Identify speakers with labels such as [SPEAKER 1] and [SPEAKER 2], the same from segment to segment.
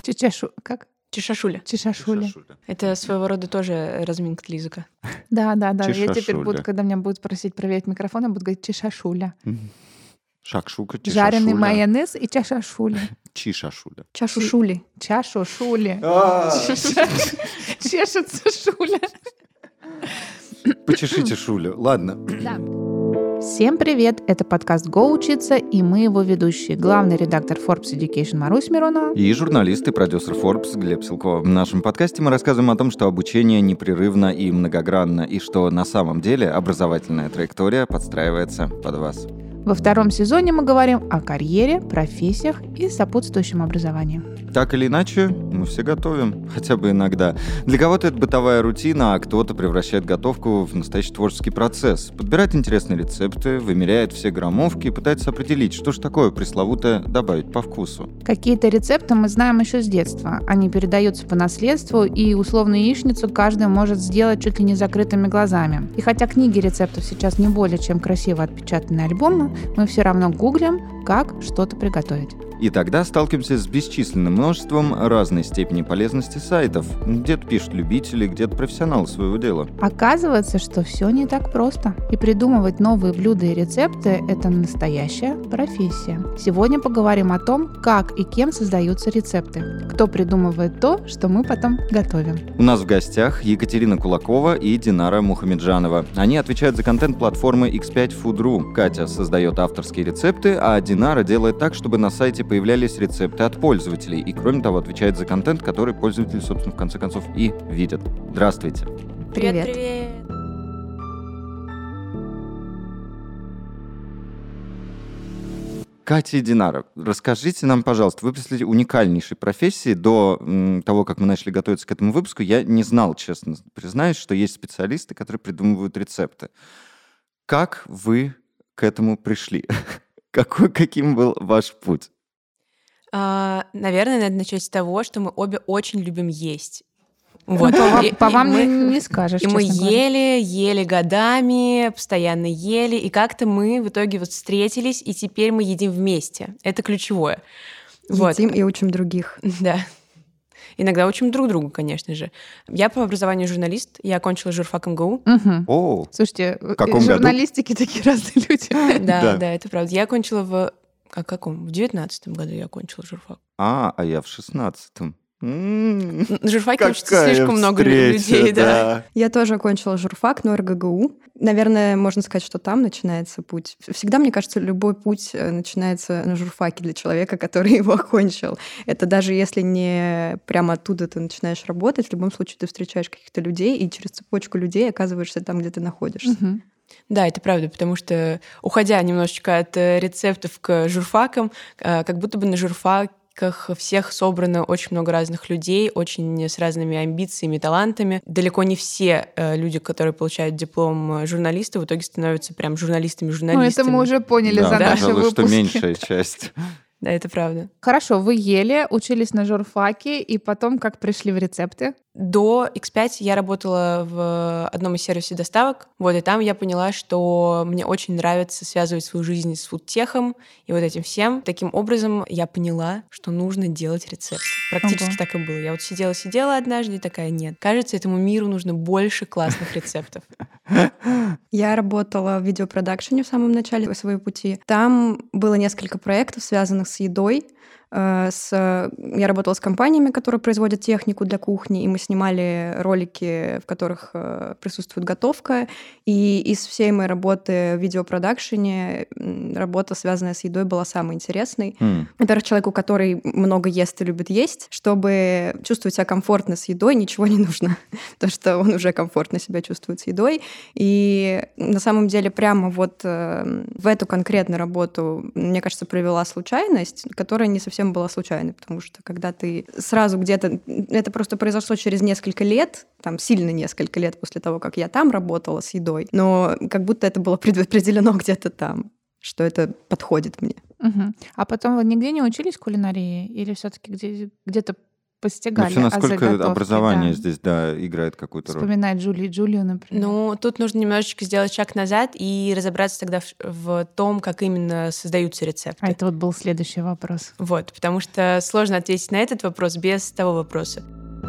[SPEAKER 1] Как?
[SPEAKER 2] Чешашуля.
[SPEAKER 1] Чешашуля.
[SPEAKER 2] Это своего рода тоже разминка для языка.
[SPEAKER 1] Да. Я теперь
[SPEAKER 3] Чешашуля.
[SPEAKER 1] буду, когда меня будут просить проверить микрофон, я буду говорить чешашуля.
[SPEAKER 3] Шакшука, чешашуля.
[SPEAKER 1] Жареный майонез и чешашуля.
[SPEAKER 3] Чишашуля.
[SPEAKER 4] Чашушули.
[SPEAKER 1] Чашушули. Чешется шуля.
[SPEAKER 3] Почешите шулю. Ладно.
[SPEAKER 1] Да. Всем привет! Это подкаст «Го учиться», и мы его ведущие. Главный редактор Forbes Education Марусь Миронова.
[SPEAKER 3] И журналист и продюсер Forbes Глеб Силкова. В нашем подкасте мы рассказываем о том, что обучение непрерывно и многогранно, и что на самом деле образовательная траектория подстраивается под вас.
[SPEAKER 1] Во втором сезоне мы говорим о карьере, профессиях и сопутствующем образовании.
[SPEAKER 3] Так или иначе, мы все готовим, хотя бы иногда. Для кого-то это бытовая рутина, а кто-то превращает готовку в настоящий творческий процесс. Подбирает интересные рецепты, вымеряет все граммовки и пытается определить, что же такое пресловутое добавить по вкусу.
[SPEAKER 1] Какие-то рецепты мы знаем еще с детства. Они передаются по наследству, и условную яичницу каждый может сделать чуть ли не закрытыми глазами. И хотя книги рецептов сейчас не более чем красиво отпечатанные альбомы, мы все равно гуглим, как что-то приготовить.
[SPEAKER 3] И тогда сталкиваемся с бесчисленным множеством разной степени полезности сайтов. Где-то пишут любители, где-то профессионалы своего дела.
[SPEAKER 1] Оказывается, что все не так просто. И придумывать новые блюда и рецепты – это настоящая профессия. Сегодня поговорим о том, как и кем создаются рецепты. Кто придумывает то, что мы потом готовим.
[SPEAKER 3] У нас в гостях Екатерина Кулакова и Динара Мухамеджанова. Они отвечают за контент платформы X5 Food.ru. Катя создает авторские рецепты, а Динара делает так, чтобы на сайте появлялись рецепты от пользователей. И, кроме того, отвечает за контент, который пользователи, собственно, в конце концов и видят. Здравствуйте.
[SPEAKER 4] Привет.
[SPEAKER 3] Катя и Динара, расскажите нам, пожалуйста, вы представляете уникальнейшей профессии. До того, как мы начали готовиться к этому выпуску, я не знал, честно признаюсь, что есть специалисты, которые придумывают рецепты. Как вы к этому пришли? Каким был ваш путь?
[SPEAKER 2] Наверное, надо начать с того, что мы обе очень любим есть.
[SPEAKER 1] Вот. По вам не скажешь,
[SPEAKER 2] и мы
[SPEAKER 1] честно говоря.
[SPEAKER 2] ели годами, постоянно ели, и как-то мы в итоге вот встретились, и теперь мы едим вместе. Это ключевое.
[SPEAKER 4] Едим и учим других.
[SPEAKER 2] Да. Иногда учим друг друга, конечно же. Я по образованию журналист, я окончила журфак МГУ.
[SPEAKER 3] О,
[SPEAKER 1] Слушайте,
[SPEAKER 3] в каком
[SPEAKER 1] в
[SPEAKER 3] году?
[SPEAKER 1] журналистике такие разные люди.
[SPEAKER 2] Да, это правда. Я окончила в 19-м году я окончила журфак.
[SPEAKER 3] А я в 16-м.
[SPEAKER 2] На журфаке
[SPEAKER 3] Какая
[SPEAKER 2] учится слишком много
[SPEAKER 3] встреча,
[SPEAKER 2] людей, да.
[SPEAKER 4] Я тоже окончила журфак, но РГГУ. Наверное, можно сказать, что там начинается путь. Всегда, мне кажется, любой путь начинается на журфаке для человека, который его окончил. Это даже если не прямо оттуда ты начинаешь работать, в любом случае ты встречаешь каких-то людей, и через цепочку людей оказываешься там, где ты находишься.
[SPEAKER 2] Да, это правда, потому что, уходя немножечко от рецептов к журфакам, как будто бы на журфаках всех собрано очень много разных людей, очень с разными амбициями, талантами. Далеко не все люди, которые получают диплом журналиста, в итоге становятся прям журналистами-журналистами.
[SPEAKER 1] Ну, это мы уже поняли за наши
[SPEAKER 3] пожалуй,
[SPEAKER 1] выпуски.
[SPEAKER 3] что меньшая часть.
[SPEAKER 2] Да, это правда.
[SPEAKER 1] Хорошо, вы ели, учились на журфаке, и потом как пришли в рецепты?
[SPEAKER 2] До X5 я работала в одном из сервисов доставок. И там я поняла, что мне очень нравится связывать свою жизнь с фудтехом и вот этим всем. Таким образом, я поняла, что нужно делать рецепты. Практически так и было. Я сидела однажды и такая: нет, кажется, этому миру нужно больше классных рецептов.
[SPEAKER 4] Я работала в видеопродакшене в самом начале своего пути. Там было несколько проектов, связанных с едой. Я работала с компаниями, которые производят технику для кухни, и мы снимали ролики, в которых присутствует готовка. И из всей моей работы в видеопродакшене работа, связанная с едой, была самой интересной. Во-первых, человеку, который много ест и любит есть, чтобы чувствовать себя комфортно с едой, ничего не нужно, потому что он уже комфортно себя чувствует с едой. И на самом деле прямо в эту конкретную работу, мне кажется, привела случайность, которая не совсем была случайной, потому что когда ты сразу где-то... Это просто произошло через несколько лет, там сильно несколько лет после того, как я там работала с едой, но как будто это было предопределено где-то там, что это подходит мне.
[SPEAKER 1] А потом вы нигде не учились кулинарии? Или все-таки где-то постигали.
[SPEAKER 3] Вообще, насколько
[SPEAKER 1] заготовке,
[SPEAKER 3] образование
[SPEAKER 1] да.
[SPEAKER 3] здесь, да, играет какую-то роль?
[SPEAKER 1] Вспоминать Джулию, например.
[SPEAKER 2] Ну, тут нужно немножечко сделать шаг назад и разобраться тогда в том, как именно создаются рецепты.
[SPEAKER 1] А это вот был следующий вопрос.
[SPEAKER 2] Вот, потому что сложно ответить на этот вопрос без того вопроса.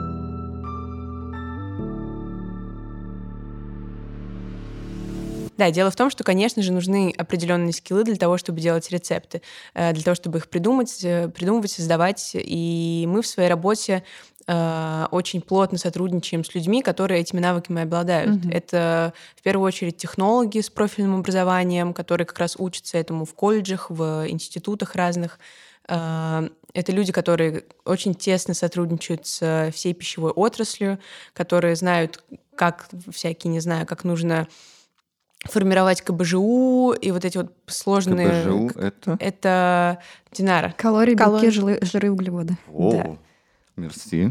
[SPEAKER 2] Да, дело в том, что, конечно же, нужны определенные скиллы для того, чтобы делать рецепты, для того, чтобы их придумывать, создавать. И мы в своей работе очень плотно сотрудничаем с людьми, которые этими навыками обладают. Это, в первую очередь, технологи с профильным образованием, которые как раз учатся этому в колледжах, в институтах разных. Это люди, которые очень тесно сотрудничают с всей пищевой отраслью, которые знают, как всякие, не знаю, как нужно формировать КБЖУ и вот эти вот сложные...
[SPEAKER 3] КБЖУ —
[SPEAKER 2] Это Динара.
[SPEAKER 4] Калории, белки, жиры, углеводы.
[SPEAKER 3] О,
[SPEAKER 2] Да.
[SPEAKER 3] мерси.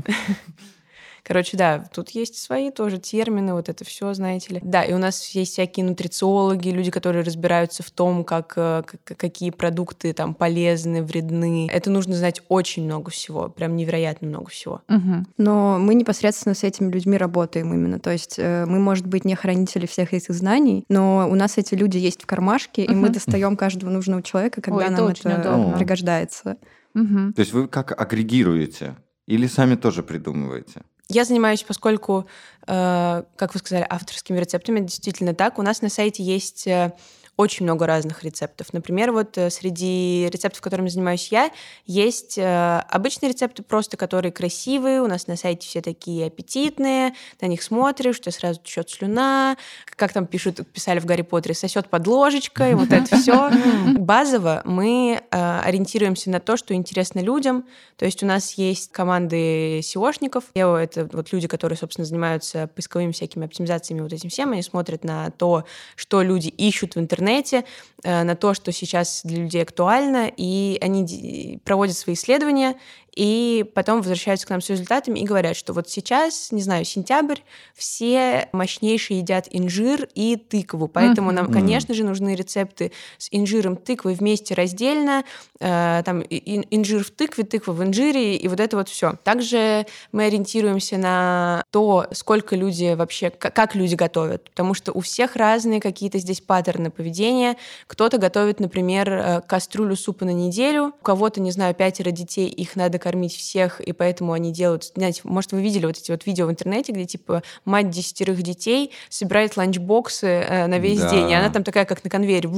[SPEAKER 2] Короче, да, тут есть свои тоже термины, вот это все, знаете ли. Да, и у нас есть всякие нутрициологи, люди, которые разбираются в том, какие продукты там полезны, вредны. Это нужно знать очень много всего, прям невероятно много всего.
[SPEAKER 4] Но мы непосредственно с этими людьми работаем именно. То есть мы, может быть, не хранители всех этих знаний, но у нас эти люди есть в кармашке, и мы достаем каждого нужного человека, когда нам это пригождается.
[SPEAKER 3] То есть вы как агрегируете? Или сами тоже придумываете?
[SPEAKER 2] Я занимаюсь, поскольку, как вы сказали, авторскими рецептами. Действительно так. У нас на сайте есть очень много разных рецептов. Например, вот среди рецептов, которыми занимаюсь я, есть обычные рецепты просто, которые красивые. У нас на сайте все такие аппетитные. На них смотришь, у тебя сразу течет слюна. Как там писали в Гарри Поттере, сосет под ложечкой. Вот это все. Базово мы ориентируемся на то, что интересно людям. То есть у нас есть команды SEOшников. Это вот люди, которые, собственно, занимаются поисковыми всякими оптимизациями, вот этим всем. Они смотрят на то, что люди ищут в интернете, на то, что сейчас для людей актуально, и они проводят свои исследования, и потом возвращаются к нам с результатами и говорят, что вот сейчас, не знаю, сентябрь, все мощнейшие едят инжир и тыкву, поэтому нам, конечно же, нужны рецепты с инжиром, тыквой вместе раздельно, там инжир в тыкве, тыква в инжире, и вот это вот все. Также мы ориентируемся на то, сколько люди вообще, как люди готовят, потому что у всех разные какие-то здесь паттерны поведения. Кто-то готовит, например, кастрюлю супа на неделю, у кого-то, не знаю, 5 детей, их надо кормить всех, и поэтому они делают... Знаете, может, вы видели вот эти вот видео в интернете, где, типа, мать 10 детей собирает ланчбоксы на весь день, и она там такая, как на конвейере.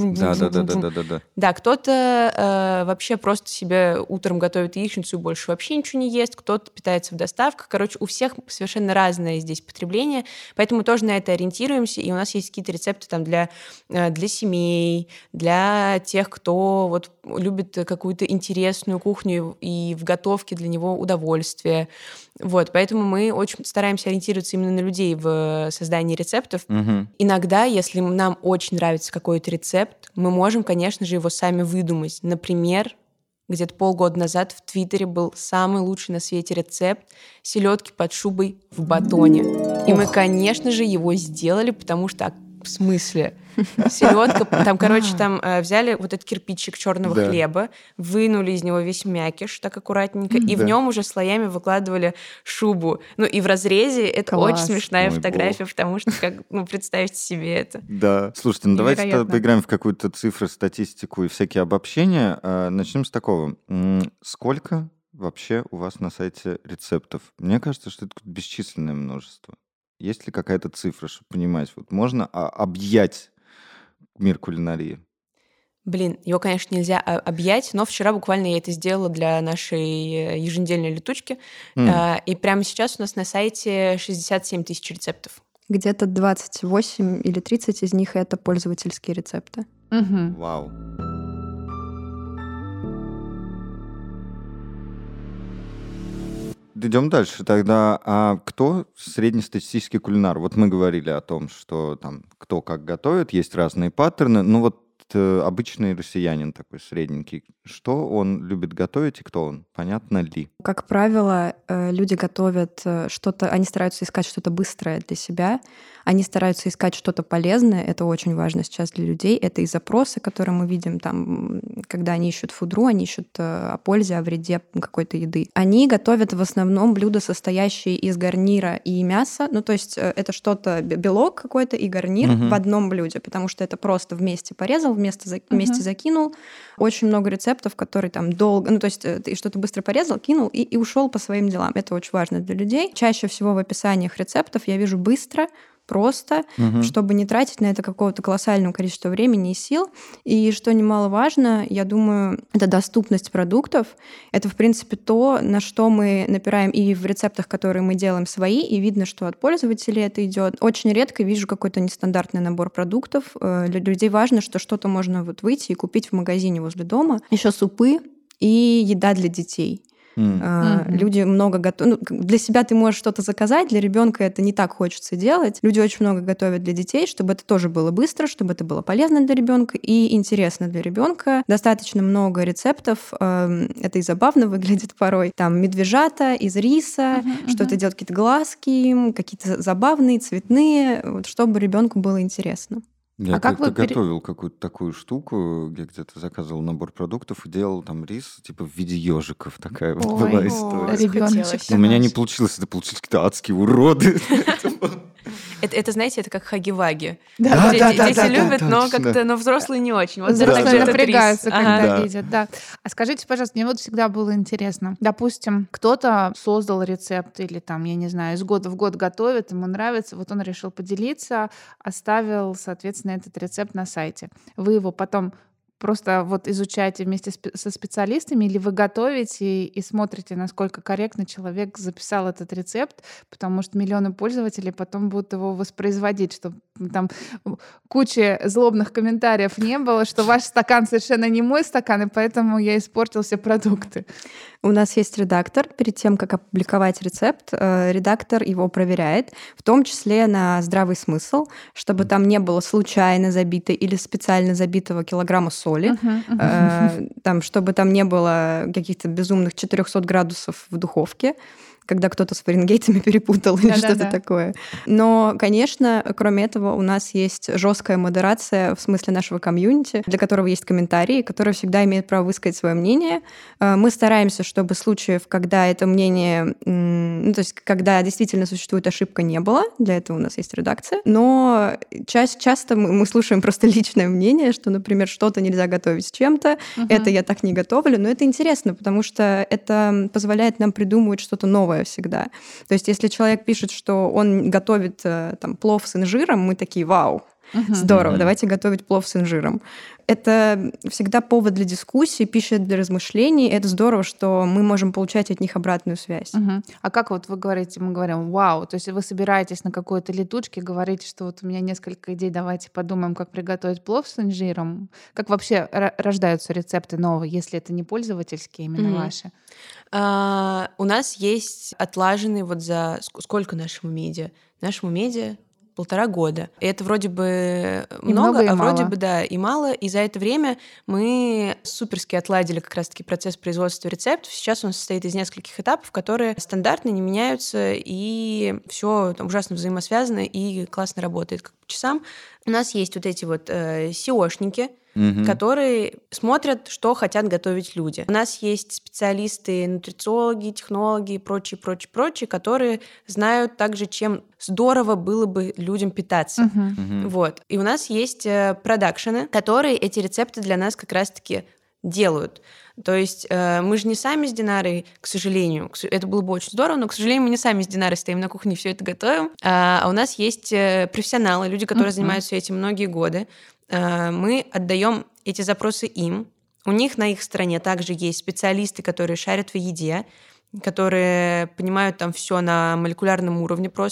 [SPEAKER 3] Да.
[SPEAKER 2] Да, кто-то вообще просто себе утром готовит яичницу и больше вообще ничего не ест, кто-то питается в доставках. Короче, у всех совершенно разное здесь потребление, поэтому тоже на это ориентируемся, и у нас есть какие-то рецепты там для семей, для тех, кто вот любит какую-то интересную кухню и в готовке для него удовольствие. Вот, поэтому мы очень стараемся ориентироваться именно на людей в создании рецептов. Иногда, если нам очень нравится какой-то рецепт, мы можем, конечно же, его сами выдумать. Например, где-то полгода назад в Твиттере был самый лучший на свете рецепт селедки под шубой в батоне. И мы, конечно же, его сделали, потому что в смысле? Селедка, там, короче, там взяли вот этот кирпичик черного хлеба, вынули из него весь мякиш так аккуратненько, и в нем уже слоями выкладывали шубу. Ну и в разрезе это очень смешная фотография, потому что, представьте себе это.
[SPEAKER 3] Да. Слушайте, давайте тогда поиграем в какую-то цифру, статистику и всякие обобщения. Начнем с такого. Сколько вообще у вас на сайте рецептов? Мне кажется, что это бесчисленное множество. Есть ли какая-то цифра, чтобы понимать? Вот можно объять мир кулинарии?
[SPEAKER 2] Блин, его, конечно, нельзя объять, но вчера буквально я это сделала для нашей еженедельной летучки. И прямо сейчас у нас на сайте 67 тысяч рецептов.
[SPEAKER 4] Где-то 28 или 30 из них — это пользовательские рецепты.
[SPEAKER 3] Вау. Идем дальше. Тогда, кто среднестатистический кулинар? Вот мы говорили о том, что там кто как готовит, есть разные паттерны. Но вот обычный россиянин такой средненький, что он любит готовить и кто он? Понятно ли?
[SPEAKER 4] Как правило, люди готовят что-то, они стараются искать что-то быстрое для себя, они стараются искать что-то полезное, это очень важно сейчас для людей, это и запросы, которые мы видим там, когда они ищут фудру, они ищут о пользе, о вреде какой-то еды. Они готовят в основном блюда, состоящие из гарнира и мяса, ну то есть это что-то, белок какой-то и гарнир в одном блюде, потому что это просто вместе порезал, вместе закинул. Очень много рецептов, которые там долго, ну то есть ты что-то быстро порезал, кинул и ушел по своим делам. Это очень важно для людей. Чаще всего в описаниях рецептов я вижу быстро, просто, чтобы не тратить на это какого-то колоссального количества времени и сил. И что немаловажно, я думаю, это доступность продуктов. Это, в принципе, то, на что мы напираем и в рецептах, которые мы делаем свои, и видно, что от пользователей это идет. Очень редко вижу какой-то нестандартный набор продуктов. Для людей важно, что что-то можно вот выйти и купить в магазине возле дома. Еще супы и еда для детей. Люди много готовят. Ну, для себя ты можешь что-то заказать, для ребенка это не так хочется делать. Люди очень много готовят для детей, чтобы это тоже было быстро, чтобы это было полезно для ребенка и интересно для ребенка. Достаточно много рецептов. Это и забавно выглядит порой. Там медвежата из риса, что-то делать, какие-то глазки, какие-то забавные, цветные, вот, чтобы ребенку было интересно.
[SPEAKER 3] Я как-то готовил какую-то такую штуку, я где-то заказывал набор продуктов и делал там рис, типа в виде ежиков. Такая вот была история.
[SPEAKER 1] Ребеночек.
[SPEAKER 3] У меня не получилось, это получились какие-то адские уроды.
[SPEAKER 2] Это, знаете, это как хаги-ваги.
[SPEAKER 3] Да,
[SPEAKER 2] Дети любят, но как-то, но взрослые не очень. Вот
[SPEAKER 1] взрослые напрягаются, когда видят, да. А скажите, пожалуйста, мне вот всегда было интересно. Допустим, кто-то создал рецепт или там, я не знаю, из года в год готовит, ему нравится, вот он решил поделиться, оставил, соответственно, этот рецепт на сайте. Вы его потом просто вот изучаете вместе со специалистами, или вы готовите и смотрите, насколько корректно человек записал этот рецепт, потому что миллионы пользователей потом будут его воспроизводить, чтобы там кучи злобных комментариев не было, что ваш стакан совершенно не мой стакан, и поэтому я испортил все продукты.
[SPEAKER 4] У нас есть редактор. Перед тем, как опубликовать рецепт, редактор его проверяет, в том числе на здравый смысл, чтобы там не было случайно забитой или специально забитого килограмма соли, там, чтобы там не было каких-то безумных 400 градусов в духовке, когда кто-то с фаренгейтами перепутал или что-то такое. Но, конечно, кроме этого, у нас есть жесткая модерация в смысле нашего комьюнити, для которого есть комментарии, которые всегда имеют право высказать свое мнение. Мы стараемся, чтобы случаев, когда это мнение, ну, то есть когда действительно существует ошибка, не было. Для этого у нас есть редакция. Но часто мы слушаем просто личное мнение, что, например, что-то нельзя готовить с чем-то, это я так не готовлю. Но это интересно, потому что это позволяет нам придумывать что-то новое всегда. То есть если человек пишет, что он готовит там, плов с инжиром, мы такие: вау, здорово, давайте готовить плов с инжиром. Это всегда повод для дискуссии, пища для размышлений. Это здорово, что мы можем получать от них обратную связь.
[SPEAKER 1] А как вот вы говорите, мы говорим вау, то есть вы собираетесь на какой-то летучке, говорите, что вот у меня несколько идей, давайте подумаем, как приготовить плов с инжиром. Как вообще рождаются рецепты новые, если это не пользовательские, именно ваши?
[SPEAKER 2] У нас есть отлаженный вот за сколько нашему медиа? Нашему медиа 1,5 года. И это вроде бы много, а вроде бы, да, и мало. И за это время мы суперски отладили как раз-таки процесс производства рецептов. Сейчас он состоит из нескольких этапов, которые стандартно не меняются, и все ужасно взаимосвязано и классно работает как по часам. У нас есть вот эти вот SEOшники, которые смотрят, что хотят готовить люди. У нас есть специалисты, нутрициологи, технологи и прочие, которые знают также, чем здорово было бы людям питаться. Вот. И у нас есть продакшены, которые эти рецепты для нас как раз-таки делают. То есть мы же не сами с Динарой, к сожалению, это было бы очень здорово, но, к сожалению, мы не сами с Динарой стоим на кухне и все это готовим, а у нас есть профессионалы, люди, которые занимаются этим многие годы. Мы отдаем эти запросы им. У них на их стороне также есть специалисты, которые шарят в еде, которые понимают там все на молекулярном уровне просто.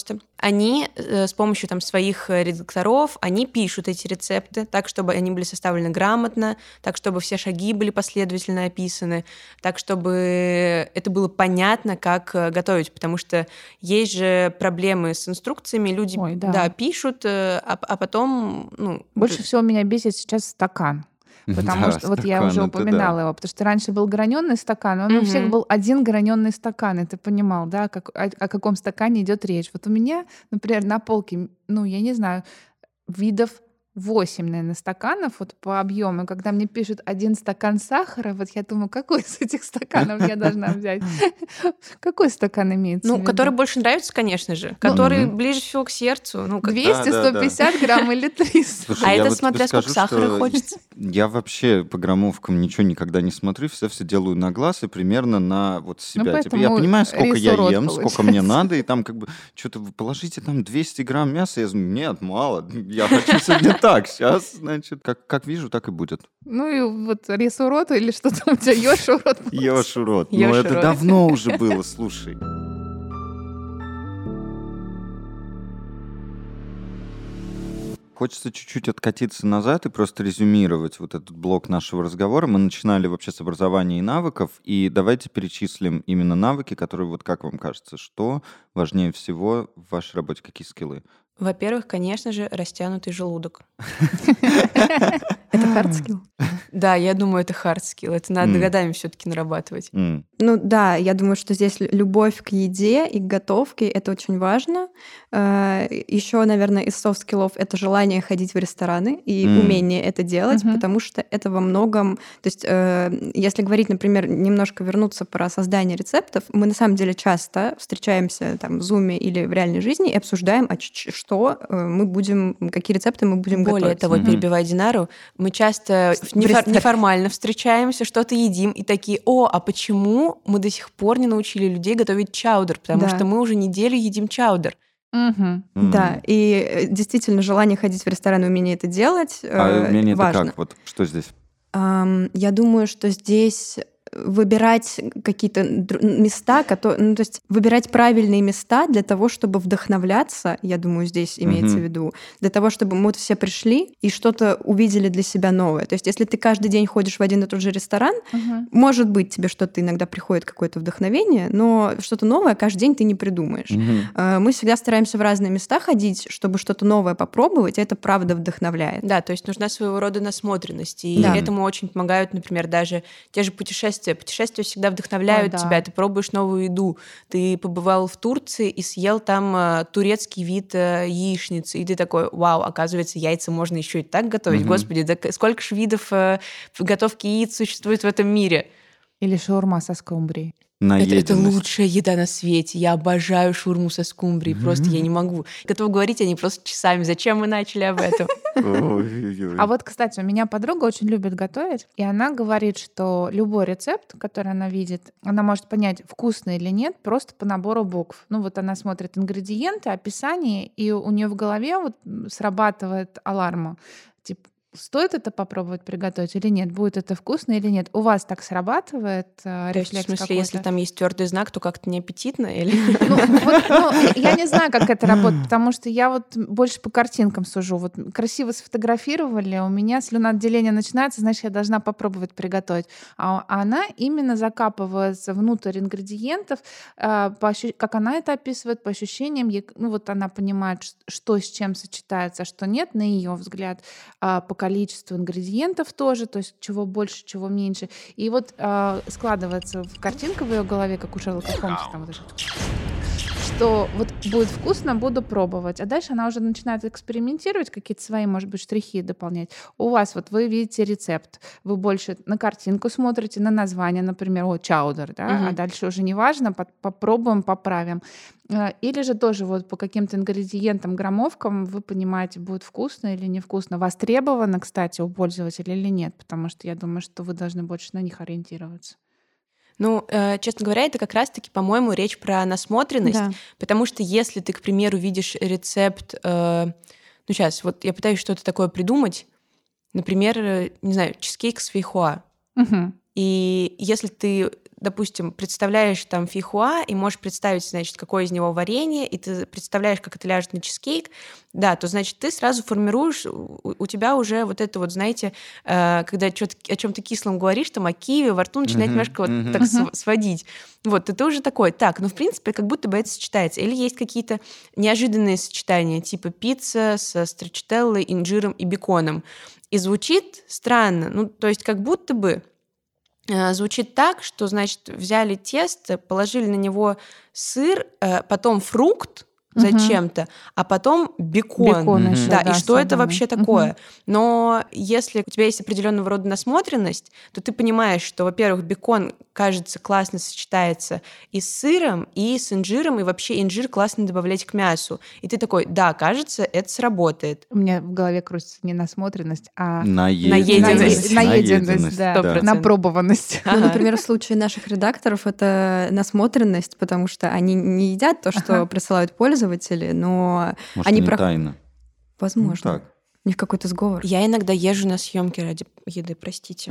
[SPEAKER 2] они с помощью там своих редакторов, они пишут эти рецепты так, чтобы они были составлены грамотно, так, чтобы все шаги были последовательно описаны, так, чтобы это было понятно, как готовить, потому что есть же проблемы с инструкциями, люди пишут, а потом...
[SPEAKER 1] Больше всего меня бесит сейчас стакан. Потому что вот я уже упоминала его, потому что раньше был граненый стакан, он у всех был один граненый стакан, и ты понимал, да, о каком стакане идет речь. Вот у меня, например, на полке, я не знаю, видов 8, наверное, стаканов вот по объему. Когда мне пишут 1 стакан сахара, вот я думаю, какой из этих стаканов я должна взять? Какой стакан имеется в виду?
[SPEAKER 2] Который больше нравится, конечно же. Который ближе всего к сердцу.
[SPEAKER 1] 200, 150 грамм или 300.
[SPEAKER 3] Слушай,
[SPEAKER 2] а это смотря сколько сахара хочется.
[SPEAKER 3] Я вообще по граммовкам ничего никогда не смотрю, все делаю на глаз и примерно на вот себя. Я понимаю, сколько я ем, сколько мне надо, и там как бы что-то вы положите там 200 грамм мяса. Я думаю, нет, мало, я хочу сегодня так, сейчас, значит, как вижу, так и будет.
[SPEAKER 1] И вот рис урод или что там у тебя, ёж урод?
[SPEAKER 3] Ёж урод. Но это давно уже было, слушай. Хочется чуть-чуть откатиться назад и просто резюмировать вот этот блок нашего разговора. Мы начинали вообще с образования и навыков, и давайте перечислим именно навыки, которые, вот как вам кажется, что важнее всего в вашей работе, какие скиллы?
[SPEAKER 2] Во-первых, конечно же, растянутый желудок.
[SPEAKER 4] Это hard skill?
[SPEAKER 2] Да, я думаю, это hard skill. Это надо годами все-таки нарабатывать.
[SPEAKER 4] Я думаю, что здесь любовь к еде и к готовке — это очень важно. Еще, наверное, из софт-скиллов — это желание ходить в рестораны и умение это делать, потому что это во многом... То есть, если говорить, например, немножко вернуться про создание рецептов, мы на самом деле часто встречаемся там в Зуме или в реальной жизни и обсуждаем, какие рецепты мы будем готовить.
[SPEAKER 2] Более того, перебивая Динару, мы часто неформально встречаемся, что-то едим и такие: а почему мы до сих пор не научили людей готовить чаудер? Потому что мы уже неделю едим чаудер.
[SPEAKER 4] Да, и действительно желание ходить в ресторан и умение это делать
[SPEAKER 3] умение
[SPEAKER 4] важно.
[SPEAKER 3] Это как? Вот что здесь?
[SPEAKER 4] Я думаю, что здесь выбирать какие-то места, то есть выбирать правильные места для того, чтобы вдохновляться, я думаю, здесь имеется в виду, для того, чтобы мы все пришли и что-то увидели для себя новое. То есть если ты каждый день ходишь в один и тот же ресторан, может быть, тебе что-то иногда приходит, какое-то вдохновение, но что-то новое каждый день ты не придумаешь. Мы всегда стараемся в разные места ходить, чтобы что-то новое попробовать, и это правда вдохновляет.
[SPEAKER 2] Да, то есть нужна своего рода насмотренность, и этому очень помогают, например, даже те же путешествия. Путешествия всегда вдохновляют тебя. Ты пробуешь новую еду. Ты побывал в Турции и съел там турецкий вид яичницы. И ты такой: вау, оказывается, яйца можно еще и так готовить. Господи, да сколько же видов готовки яиц существует в этом мире.
[SPEAKER 1] Или шаурма со скумбрией.
[SPEAKER 2] Это лучшая еда на свете. Я обожаю шаурму со скумбрией. Просто я не могу. Готова говорить о ней просто часами. Зачем мы начали об этом?
[SPEAKER 1] А вот, кстати, у меня подруга очень любит готовить, и она говорит, что любой рецепт, который она видит, она может понять, вкусно или нет, просто по набору букв. Она смотрит ингредиенты, описание, и у нее в голове срабатывает аларм. Типа, стоит это попробовать приготовить или нет? Будет это вкусно или нет? У вас так срабатывает рефлекс
[SPEAKER 2] какой-то? В смысле,
[SPEAKER 1] какой-то?
[SPEAKER 2] если там есть твердый знак, то как-то неаппетитно? Или...
[SPEAKER 1] Я не знаю, как это работает, потому что я больше по картинкам сужу. Красиво сфотографировали, у меня слюноотделение начинается, значит, я должна попробовать приготовить. А она именно закапывается внутрь ингредиентов, как она это описывает, по ощущениям. Она понимает, что с чем сочетается, а что нет, на ее взгляд, по количеству ингредиентов тоже, то есть чего больше, чего меньше. И складывается картинка в ее голове, как у Шерлока Холмса, что будет вкусно, буду пробовать. А дальше она уже начинает экспериментировать, какие-то свои, может быть, штрихи дополнять. У вас вы видите рецепт, вы больше на картинку смотрите, на название, например, чаудер, да, а дальше уже не важно, попробуем, поправим. Или же тоже по каким-то ингредиентам, граммовкам вы понимаете, будет вкусно или невкусно. Востребовано, кстати, у пользователя или нет, потому что я думаю, что вы должны больше на них ориентироваться.
[SPEAKER 2] Честно говоря, это как раз-таки, по-моему, речь про насмотренность, потому что если ты, к примеру, видишь рецепт, сейчас, я пытаюсь что-то такое придумать, например, не знаю, чизкейк с фейхоа, и если ты допустим, представляешь там фейхоа и можешь представить, значит, какое из него варенье, и ты представляешь, как это ляжет на чизкейк, да, то, значит, ты сразу формируешь, у тебя уже вот это вот, знаете, когда что-то о чем-то кислом говоришь, там, о киви, во рту начинает немножко вот так сводить. Вот, ты уже такой, так, ну, в принципе, как будто бы это сочетается. Или есть какие-то неожиданные сочетания, типа пицца со строчителлой, инжиром и беконом. И звучит странно, ну, то есть как будто бы звучит так, что, значит, взяли тесто, положили на него сыр, потом фрукт зачем-то, а потом бекон.
[SPEAKER 1] Еще,
[SPEAKER 2] да, и что это
[SPEAKER 1] особенно.
[SPEAKER 2] вообще такое? Но если у тебя есть определенного рода насмотренность, то ты понимаешь, что, во-первых, бекон, кажется, классно сочетается и с сыром, и с инжиром, и вообще инжир классно добавлять к мясу. И ты такой, да, кажется, это сработает.
[SPEAKER 1] У меня в голове крутится не насмотренность, а
[SPEAKER 2] Наеденность.
[SPEAKER 1] наеденность, да.
[SPEAKER 2] 100%.
[SPEAKER 1] Напробованность.
[SPEAKER 4] Ну, например, в случае наших редакторов это насмотренность, потому что они не едят то, что присылают пользователи, но
[SPEAKER 3] Может,
[SPEAKER 4] они
[SPEAKER 3] не тайна.
[SPEAKER 4] Возможно.
[SPEAKER 3] Так.
[SPEAKER 4] У них какой-то сговор.
[SPEAKER 2] Я иногда езжу на съемки ради еды, простите.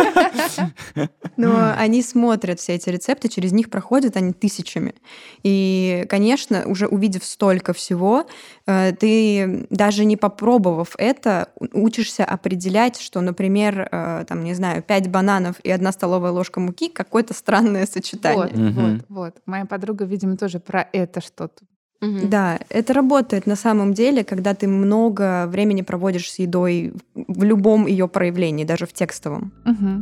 [SPEAKER 4] Но они смотрят все эти рецепты, через них проходят они тысячами. И, конечно, уже увидев столько всего, ты, даже не попробовав это, учишься определять, что, например, там, не знаю, 5 бананов и 1 столовая ложка муки — какое-то странное сочетание.
[SPEAKER 1] Вот. Моя подруга, видимо, тоже про это что-то.
[SPEAKER 4] Да, это работает на самом деле, когда ты много времени проводишь с едой в любом ее проявлении, даже в текстовом.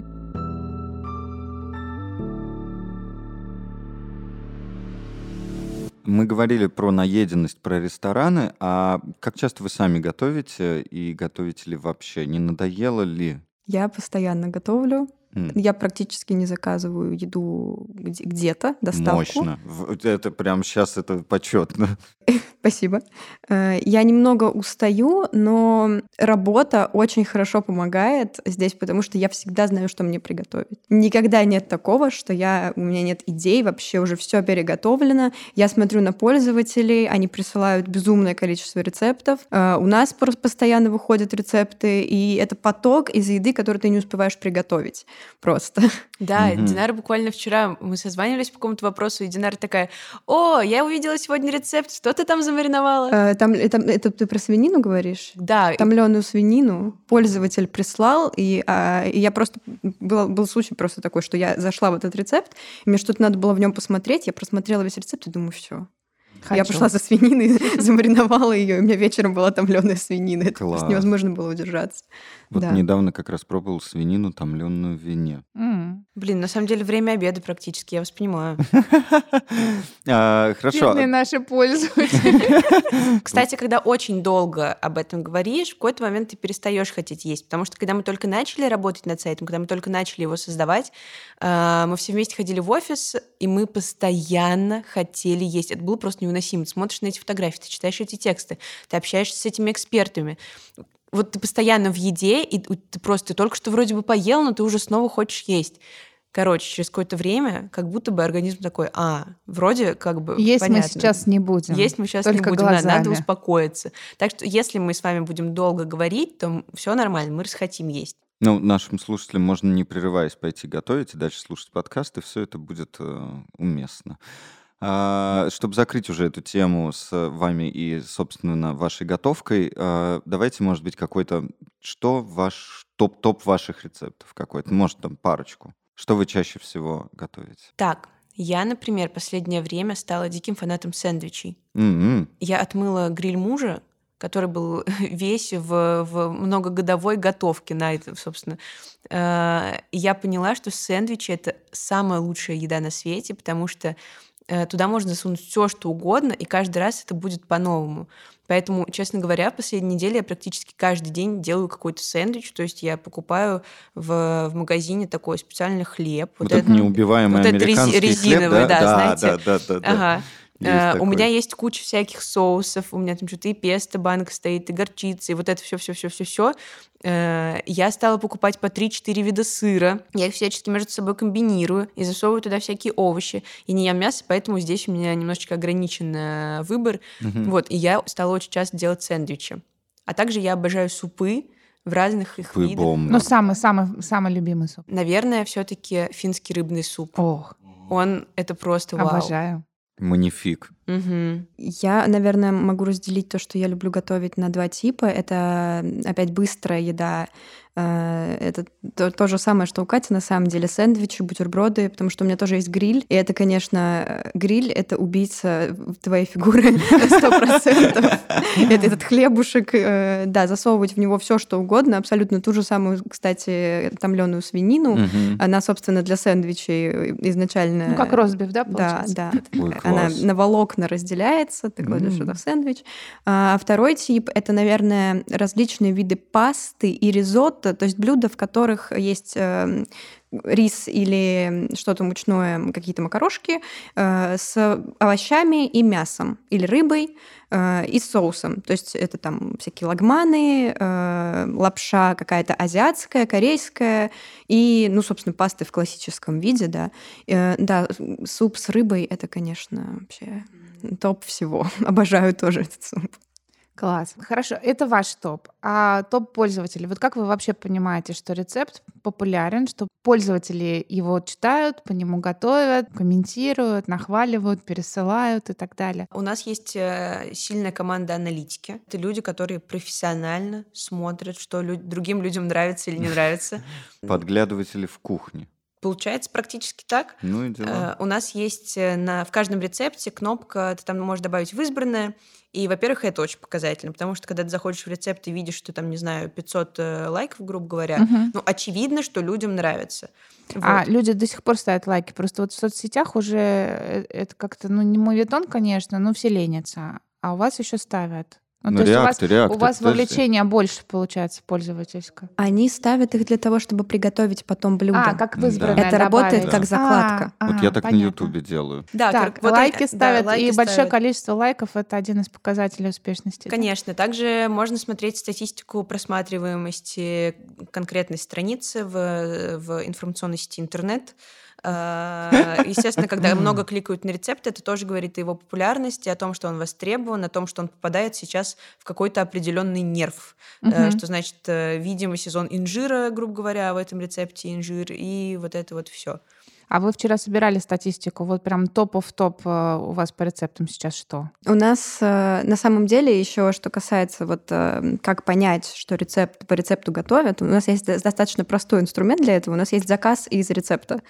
[SPEAKER 3] Мы говорили про наеденность, про рестораны. А как часто вы сами готовите и готовите ли вообще? Не надоело ли?
[SPEAKER 4] Я постоянно готовлю. Я практически не заказываю еду где-то, доставку.
[SPEAKER 3] Мощно. Это прямо сейчас это почетно.
[SPEAKER 4] Спасибо. Я немного устаю, но работа очень хорошо помогает здесь, потому что я всегда знаю, что мне приготовить. Никогда нет такого, что у меня нет идей, вообще уже все переготовлено. Я смотрю на пользователей, они присылают безумное количество рецептов. У нас просто постоянно выходят рецепты, и это поток из еды, которую ты не успеваешь приготовить. Просто.
[SPEAKER 2] Да, Динара буквально вчера, мы созванивались по какому-то вопросу, и Динара такая: «О, я увидела сегодня рецепт, что ты там замариновала?»
[SPEAKER 4] Это ты про свинину говоришь?
[SPEAKER 2] Да.
[SPEAKER 4] Томленую свинину пользователь прислал, и я просто... Был случай просто такой, что я зашла в этот рецепт, и мне что-то надо было в нем посмотреть, я просмотрела весь рецепт и думаю, все. Я пошла за свининой, замариновала ее, и у меня вечером была томленая свинина. Это просто невозможно было удержаться.
[SPEAKER 3] Вот недавно как раз пробовал свинину, томленную в вине.
[SPEAKER 2] Блин, на самом деле время обеда практически, я вас понимаю.
[SPEAKER 3] Хорошо.
[SPEAKER 1] Бедные наши пользователи.
[SPEAKER 2] Кстати, когда очень долго об этом говоришь, в какой-то момент ты перестаешь хотеть есть, потому что когда мы только начали работать над сайтом, когда мы только начали его создавать, мы все вместе ходили в офис, и мы постоянно хотели есть. Это было просто невыносимо. Ты смотришь на эти фотографии, ты читаешь эти тексты, ты общаешься с этими экспертами. Вот ты постоянно в еде, и ты только что вроде бы поел, но ты уже снова хочешь есть. Короче, через какое-то время как будто бы организм такой: вроде как бы
[SPEAKER 1] есть
[SPEAKER 2] понятно.
[SPEAKER 1] Мы сейчас не будем.
[SPEAKER 2] Есть мы сейчас
[SPEAKER 1] только
[SPEAKER 2] не будем,
[SPEAKER 1] глазами.
[SPEAKER 2] надо успокоиться. Так что если мы с вами будем долго говорить, то все нормально, мы расхотим есть.
[SPEAKER 3] Ну, нашим слушателям можно, не прерываясь, пойти готовить и дальше слушать подкасты, все это будет уместно. Чтобы закрыть уже эту тему с вами и, собственно, вашей готовкой, давайте, может быть, какой-то... Что ваш топ ваших рецептов какой-то? Может, там парочку. Что вы чаще всего готовите?
[SPEAKER 2] Так, я, например, последнее время стала диким фанатом сэндвичей. Я отмыла гриль мужа, который был весь в многогодовой готовке на это, собственно. Я поняла, что сэндвичи — это самая лучшая еда на свете, потому что туда можно засунуть все, что угодно, и каждый раз это будет по-новому. Поэтому, честно говоря, в последние недели я практически каждый день делаю какой-то сэндвич. То есть я покупаю в магазине такой специальный хлеб.
[SPEAKER 3] Вот это неубиваемый американский
[SPEAKER 2] резиновый,
[SPEAKER 3] хлеб, да?
[SPEAKER 2] знаете?
[SPEAKER 3] Да.
[SPEAKER 2] Ага. У меня есть куча всяких соусов, у меня там что-то и песто банка стоит, и горчица, и вот это все. Я стала покупать по 3-4 вида сыра. Я их всячески между собой комбинирую и засовываю туда всякие овощи. Я не ем мясо, поэтому здесь у меня немножечко ограничен выбор. Вот, и я стала очень часто делать сэндвичи. А также я обожаю супы. в разных их видах.
[SPEAKER 3] Бомба.
[SPEAKER 1] Ну, самый любимый суп.
[SPEAKER 2] Наверное, все-таки финский рыбный суп.
[SPEAKER 1] Ох,
[SPEAKER 2] Это просто вау.
[SPEAKER 1] обожаю.
[SPEAKER 3] Манифик.
[SPEAKER 2] Мгм.
[SPEAKER 4] Я, наверное, могу разделить то, что я люблю готовить, на два типа. Это опять быстрая еда. Это то же самое, что у Кати, на самом деле, сэндвичи, бутерброды, потому что у меня тоже есть гриль. И это, конечно, гриль — это убийца твоей фигуры 100%. Это этот хлебушек, да, засовывать в него все, что угодно, абсолютно ту же самую, кстати, томленую свинину.
[SPEAKER 3] Мгм.
[SPEAKER 4] Она, собственно, для сэндвичей изначально...
[SPEAKER 1] Ну, как ростбиф, да,
[SPEAKER 4] Да,
[SPEAKER 1] получается?
[SPEAKER 4] да.
[SPEAKER 3] Ой,
[SPEAKER 4] Она
[SPEAKER 3] класс.
[SPEAKER 4] на волокна разделяется, ты кладешь это в сэндвич. А второй тип — это, наверное, различные виды пасты и ризотто, то есть блюда, в которых есть рис или что-то мучное, какие-то макарошки с овощами и мясом, или рыбой и с соусом. То есть это там всякие лагманы, лапша какая-то азиатская, корейская и, ну, собственно, пасты в классическом виде, да. Да, суп с рыбой — это, конечно, вообще топ всего. Обожаю тоже этот суп.
[SPEAKER 1] Класс. Хорошо, это ваш топ. А топ пользователей. Вот как вы вообще понимаете, что рецепт популярен, что пользователи его читают, по нему готовят, комментируют, нахваливают, пересылают и так далее?
[SPEAKER 2] У нас есть сильная команда аналитики. Это люди, которые профессионально смотрят, что другим людям нравится или не нравится.
[SPEAKER 3] Подглядыватели в кухне.
[SPEAKER 2] Получается практически так.
[SPEAKER 3] Ну и дела.
[SPEAKER 2] У нас есть в каждом рецепте кнопка, ты там можешь добавить в избранное. И, во-первых, это очень показательно, потому что, когда ты заходишь в рецепт и видишь, что там, не знаю, 500 лайков, грубо говоря, ну, очевидно, что людям нравится.
[SPEAKER 1] А
[SPEAKER 2] Вот.
[SPEAKER 1] люди до сих пор ставят лайки. Просто вот в соцсетях уже это как-то, ну, не моветон, конечно, но все ленятся. А у вас еще ставят.
[SPEAKER 3] Ну,
[SPEAKER 1] то есть
[SPEAKER 3] реакты,
[SPEAKER 1] у вас
[SPEAKER 3] подожди.
[SPEAKER 1] вовлечение больше получается пользовательское.
[SPEAKER 4] Они ставят их для того, чтобы приготовить потом блюдо.
[SPEAKER 1] А, как в
[SPEAKER 3] Да.
[SPEAKER 1] избранное
[SPEAKER 4] Это работает
[SPEAKER 1] добавить.
[SPEAKER 4] как закладка.
[SPEAKER 3] Вот я так
[SPEAKER 1] понятно.
[SPEAKER 3] на Ютубе делаю.
[SPEAKER 2] Да,
[SPEAKER 1] Так,
[SPEAKER 2] вот
[SPEAKER 1] лайки
[SPEAKER 2] да,
[SPEAKER 1] ставят,
[SPEAKER 2] лайки
[SPEAKER 1] и большое
[SPEAKER 2] ставят.
[SPEAKER 1] количество лайков — это один из показателей успешности.
[SPEAKER 2] Конечно. Также можно смотреть статистику просматриваемости конкретной страницы в информационной сети интернет. Естественно, когда много кликают на рецепт, это тоже говорит о его популярности, о том, что он востребован, о том, что он попадает сейчас в какой-то определенный нерв. Что значит, видимо, сезон инжира, грубо говоря, в этом рецепте инжир, и вот это вот все.
[SPEAKER 1] А вы вчера собирали статистику, вот прям топ-оф-топ у вас по рецептам сейчас что?
[SPEAKER 4] У нас на самом деле еще, что касается вот как понять, что рецепт по рецепту готовят, у нас есть достаточно простой инструмент для этого. У нас есть заказ из рецепта.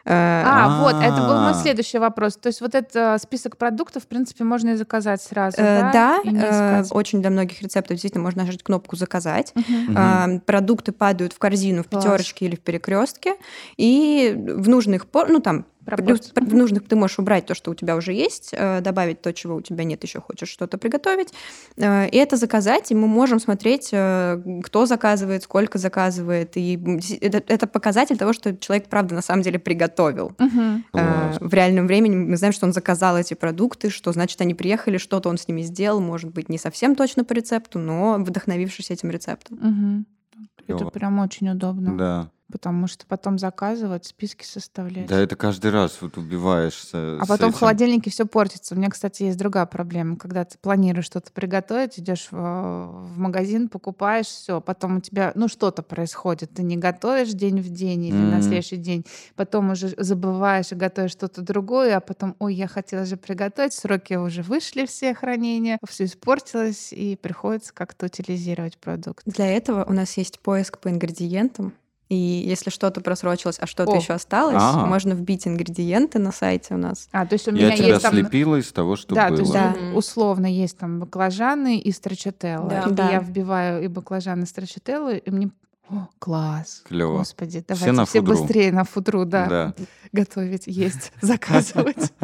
[SPEAKER 1] Вот, это был мой следующий вопрос. То есть вот этот список продуктов, в принципе, можно и заказать сразу, да?
[SPEAKER 4] Да,
[SPEAKER 1] И не искать.
[SPEAKER 4] очень для многих рецептов действительно можно нажать кнопку «Заказать».
[SPEAKER 1] Мгм.
[SPEAKER 4] Продукты падают в корзину в
[SPEAKER 1] Класс.
[SPEAKER 4] пятерочке или в перекрестке, и в нужных, ну там,
[SPEAKER 1] Пропорции.
[SPEAKER 4] в нужных ты можешь убрать то, что у тебя уже есть, добавить то, чего у тебя нет, еще хочешь что-то приготовить, и это заказать, и мы можем смотреть, кто заказывает, сколько заказывает, и это показатель того, что человек, правда, на самом деле приготовил.
[SPEAKER 1] Мгм.
[SPEAKER 3] Класс.
[SPEAKER 4] В реальном времени мы знаем, что он заказал эти продукты, что значит они приехали, что-то он с ними сделал, может быть, не совсем точно по рецепту, но вдохновившись этим рецептом.
[SPEAKER 1] Мгм. Это
[SPEAKER 3] Клёво.
[SPEAKER 1] прям очень удобно,
[SPEAKER 3] Да.
[SPEAKER 1] потому что потом заказывать, списки составлять.
[SPEAKER 3] Да, это каждый раз вот убиваешься.
[SPEAKER 1] А
[SPEAKER 3] с
[SPEAKER 1] потом в
[SPEAKER 3] этим.
[SPEAKER 1] холодильнике все портится. У меня, кстати, есть другая проблема. Когда ты планируешь что-то приготовить, идешь в магазин, покупаешь все, потом у тебя, ну, что-то происходит. Ты не готовишь день в день или на следующий день, потом уже забываешь и готовишь что-то другое, а потом, ой, я хотела же приготовить, сроки уже вышли все хранения, все испортилось, и приходится как-то утилизировать продукт.
[SPEAKER 4] Для этого у нас есть поиск по ингредиентам. И если что-то просрочилось, а что-то
[SPEAKER 1] О.
[SPEAKER 4] еще осталось,
[SPEAKER 3] А.
[SPEAKER 4] можно вбить ингредиенты на сайте у нас.
[SPEAKER 1] То есть у
[SPEAKER 3] Я
[SPEAKER 1] меня
[SPEAKER 3] тебя
[SPEAKER 1] есть там...
[SPEAKER 3] слепила из того, что
[SPEAKER 1] Да,
[SPEAKER 3] было.
[SPEAKER 1] то есть
[SPEAKER 4] Да.
[SPEAKER 1] условно есть там баклажаны и страчателло.
[SPEAKER 2] Да.
[SPEAKER 1] И
[SPEAKER 4] Да.
[SPEAKER 1] я вбиваю и баклажаны, и страчателло, и мне... О, класс.
[SPEAKER 3] Клево.
[SPEAKER 1] Господи,
[SPEAKER 3] Все
[SPEAKER 1] давайте
[SPEAKER 3] на
[SPEAKER 1] все
[SPEAKER 3] фудру.
[SPEAKER 1] быстрее на фудру, да.
[SPEAKER 3] Да.
[SPEAKER 1] Готовить, есть, заказывать.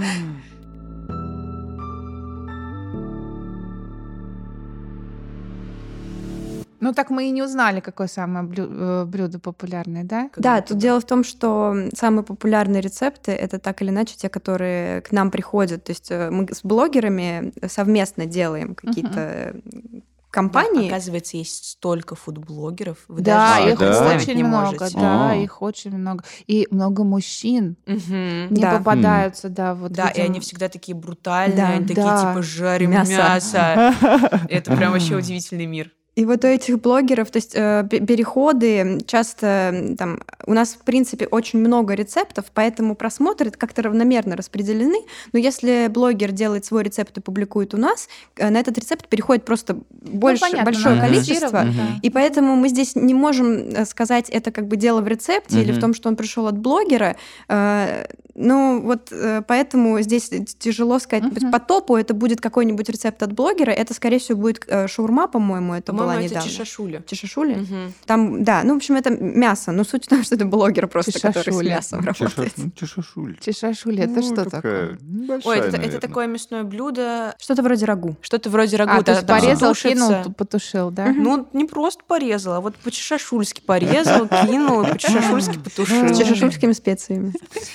[SPEAKER 1] Ну так мы и не узнали, какое самое блюдо популярное, да?
[SPEAKER 4] Да, тут дело в том, что самые популярные рецепты — это так или иначе те, которые к нам приходят. То есть мы с блогерами совместно делаем какие-то компании.
[SPEAKER 2] Оказывается, есть столько фудблогеров. Вы
[SPEAKER 1] Да,
[SPEAKER 2] даже
[SPEAKER 1] их
[SPEAKER 3] да?
[SPEAKER 2] представить
[SPEAKER 1] очень
[SPEAKER 2] не
[SPEAKER 1] много,
[SPEAKER 2] можете.
[SPEAKER 1] да,
[SPEAKER 3] А.
[SPEAKER 1] их очень много. И много мужчин
[SPEAKER 2] Мгм.
[SPEAKER 1] не
[SPEAKER 4] Да.
[SPEAKER 1] попадаются, да, вот
[SPEAKER 2] Да, и
[SPEAKER 1] видимо.
[SPEAKER 2] они всегда такие брутальные,
[SPEAKER 4] Да.
[SPEAKER 2] они такие
[SPEAKER 1] Да.
[SPEAKER 2] типа жарим
[SPEAKER 4] Мясо.
[SPEAKER 2] мясо. Это прям вообще удивительный мир.
[SPEAKER 4] И вот у этих блогеров, то есть переходы часто там у нас, в принципе, очень много рецептов, поэтому просмотры как-то равномерно распределены. Но если блогер делает свой рецепт и публикует у нас, на этот рецепт переходит просто большое количество. И поэтому мы здесь не можем сказать, это как бы дело в рецепте или в том, что он пришел от блогера. Ну вот поэтому здесь тяжело сказать. По топу это будет какой-нибудь рецепт от блогера. Это, скорее всего, будет шаурма, по-моему, это была недавно.
[SPEAKER 2] Это чешашуля.
[SPEAKER 4] Чешашуля? Там, да, ну, в общем, это мясо. Но суть в том, что это блогер просто, который с мясом работает.
[SPEAKER 3] Чешашуля.
[SPEAKER 1] Чешашуля, это что такое?
[SPEAKER 2] Ой, это такое мясное блюдо.
[SPEAKER 4] Что-то вроде рагу.
[SPEAKER 2] Что-то вроде рагу.
[SPEAKER 1] То есть порезал, кинул, потушил, да?
[SPEAKER 2] Ну, не просто порезал, а вот по-чешашульски порезал, кинул, и по-чешашульски потушил.
[SPEAKER 4] С чешашульскими специями.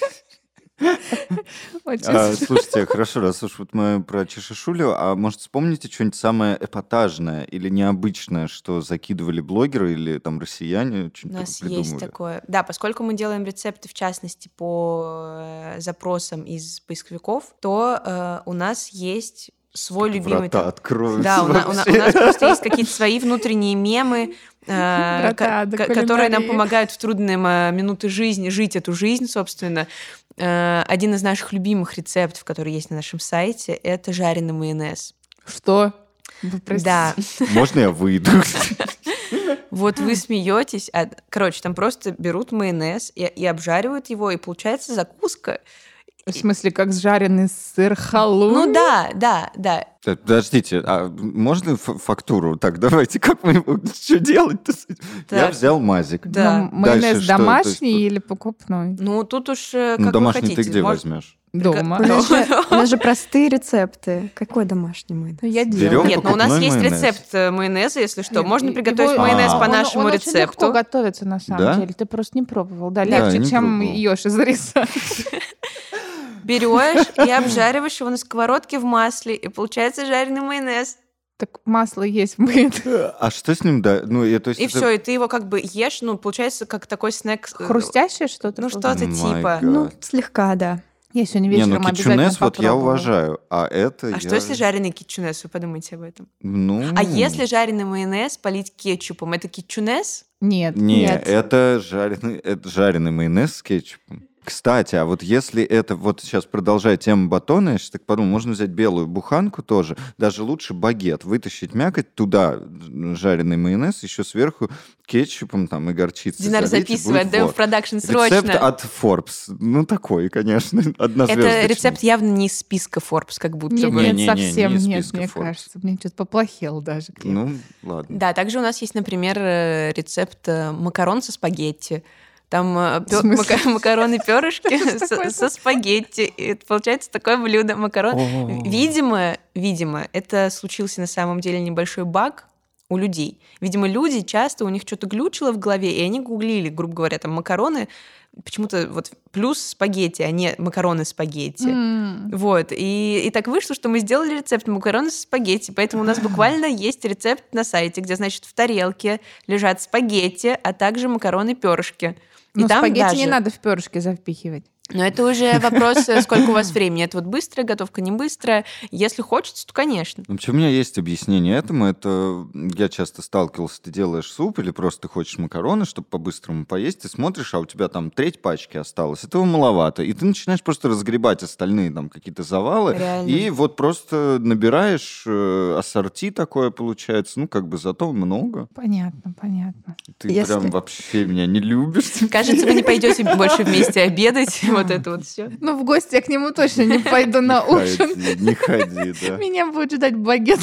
[SPEAKER 3] Слушайте, хорошо, раз уж вот мы про чешашулю, а может вспомните что-нибудь самое эпатажное или необычное, что закидывали блогеры или там россияне?
[SPEAKER 2] У нас есть такое. Да, поскольку мы делаем рецепты, в частности, по запросам из поисковиков, то у нас есть свой любимый...
[SPEAKER 3] Врата откроются.
[SPEAKER 2] Да, у нас просто есть какие-то свои внутренние мемы, которые нам помогают в трудные минуты жизни жить эту жизнь, собственно. Один из наших любимых рецептов, который есть на нашем сайте, это жареный майонез.
[SPEAKER 1] Что?
[SPEAKER 2] Да.
[SPEAKER 3] Можно я выйду?
[SPEAKER 2] Вот вы смеетесь. Короче, там просто берут майонез и обжаривают его, и получается закуска.
[SPEAKER 1] В смысле, как сжаренный сыр халуми?
[SPEAKER 2] Ну да.
[SPEAKER 3] Подождите, а можно фактуру? Так, давайте, как мы что делать-то? Я взял мазик.
[SPEAKER 2] Да.
[SPEAKER 1] Майонез домашний или покупной?
[SPEAKER 2] Ну, тут уж как вы хотите.
[SPEAKER 3] Домашний ты где возьмешь?
[SPEAKER 1] Дома.
[SPEAKER 4] У нас же простые рецепты. Какой домашний майонез?
[SPEAKER 1] Я делаю.
[SPEAKER 2] Нет, но у нас есть рецепт майонеза, если что. Можно приготовить майонез по нашему рецепту.
[SPEAKER 1] Он очень легко готовится, на самом деле. Ты просто не пробовал. Да, легче, чем ешь из риса.
[SPEAKER 2] Берешь и обжариваешь его на сковородке в масле, и получается жареный майонез.
[SPEAKER 1] Так масло есть в майонезе.
[SPEAKER 3] А что с ним, да? Ну, то есть
[SPEAKER 2] и все, и ты его как бы ешь, ну, получается, как такой снэк.
[SPEAKER 1] Хрустящее что-то?
[SPEAKER 2] Ну, что-то типа.
[SPEAKER 4] Ну, слегка, да.
[SPEAKER 1] Я сегодня вечером обязательно
[SPEAKER 3] кетчунес вот я уважаю, а это
[SPEAKER 2] что если жареный кетчунес? Вы подумайте об этом.
[SPEAKER 3] Ну...
[SPEAKER 2] А если жареный майонез полить кетчупом, это кетчунес?
[SPEAKER 1] Нет.
[SPEAKER 3] Это жареный майонез с кетчупом. Кстати, а вот если это, вот сейчас продолжая тему батона, я сейчас так подумал, можно взять белую буханку тоже, даже лучше багет, вытащить мякоть, туда жареный майонез, еще сверху кетчупом там и горчицей.
[SPEAKER 2] Динар записывай, отдаем в продакшн срочно.
[SPEAKER 3] Рецепт от Forbes. Ну, такой, конечно, однозвездочный.
[SPEAKER 2] Это рецепт явно не из списка Forbes, как будто бы.
[SPEAKER 1] Нет, совсем нет, мне кажется. Мне что-то поплохело даже.
[SPEAKER 3] Ну, ладно.
[SPEAKER 2] Да, также у нас есть, например, рецепт макарон со спагетти. Там макароны-пёрышки со спагетти. И это получается такое блюдо. Видимо, это случился на самом деле небольшой баг у людей. Видимо, люди часто, у них что-то глючило в голове, и они гуглили, грубо говоря, там макароны, почему-то вот плюс спагетти, а не макароны-спагетти. Вот. И так вышло, что мы сделали рецепт макароны со спагетти, поэтому у нас буквально есть рецепт на сайте, где, значит, в тарелке лежат спагетти, а также макароны-пёрышки.
[SPEAKER 1] Но спагетти не надо в пёрышки запихивать.
[SPEAKER 2] Но это уже вопрос, сколько у вас времени. Это вот быстрая готовка, не быстрая. Если хочется, то, конечно.
[SPEAKER 3] Вообще, у меня есть объяснение этому. Это я часто сталкивался, ты делаешь суп или просто ты хочешь макароны, чтобы по-быстрому поесть, ты смотришь, а у тебя там треть пачки осталось. Этого маловато. И ты начинаешь просто разгребать остальные там какие-то завалы.
[SPEAKER 2] Реально.
[SPEAKER 3] И вот просто набираешь ассорти такое получается. Ну, как бы зато много.
[SPEAKER 1] Понятно.
[SPEAKER 3] Ты прям вообще меня не любишь.
[SPEAKER 2] Кажется, вы не пойдете больше вместе обедать. Вот это вот все.
[SPEAKER 1] Ну, в гости я к нему точно не пойду на ужин.
[SPEAKER 3] Не ходи, да.
[SPEAKER 1] Меня будет ждать багет.